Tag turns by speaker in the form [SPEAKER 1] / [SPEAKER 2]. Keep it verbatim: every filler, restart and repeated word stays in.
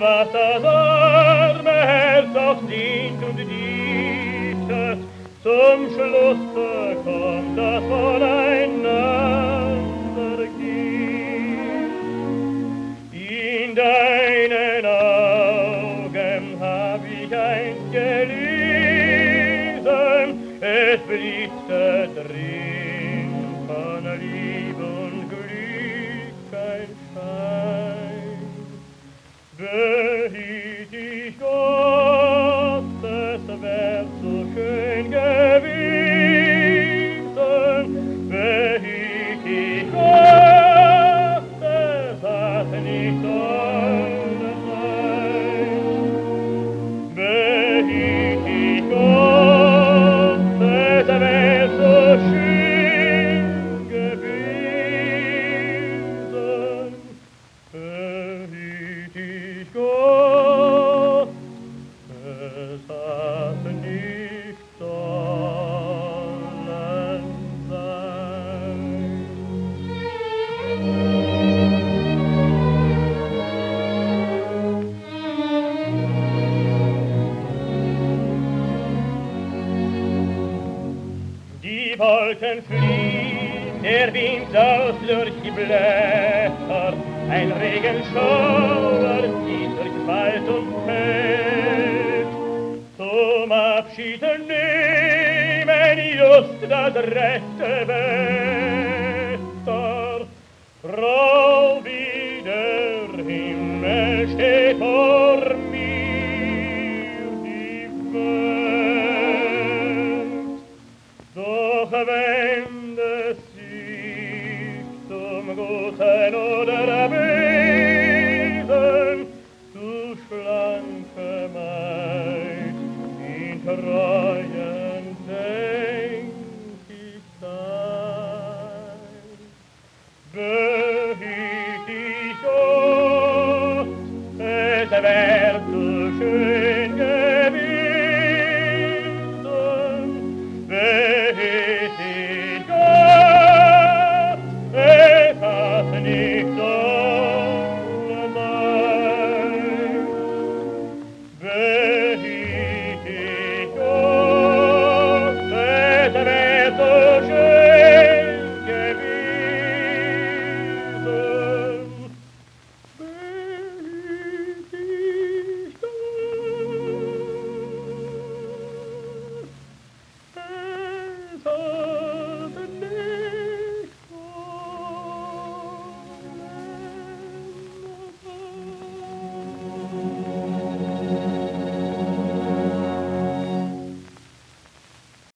[SPEAKER 1] was das arme Herz auch dient und dichtet, zum Schlusse kommt das voneinander geht. In deinen Augen hab ich einst gelesen, es blitzte drin von Lieb und Glück ein Schein. Behüt ich Gott, es wär so schön gewesen, behüt ich Gott, es hat nicht sollen sein. Behüt ich Gott, es wär so schön gewesen, behüt ich Gott, es hat nicht sollen sein. Die Wolken fliehen, der Wind saust durch die Blätter, ein Regenschauer zieht durch Wald und Feld. Zum Abschied nehmen just das rechte Wetter. Grau wie der Himmel steht vor mir die Welt. Doch wenn es sich zum Guten oder Bösen, du schlanke Maid, in Treuen denk ich sein. Behüt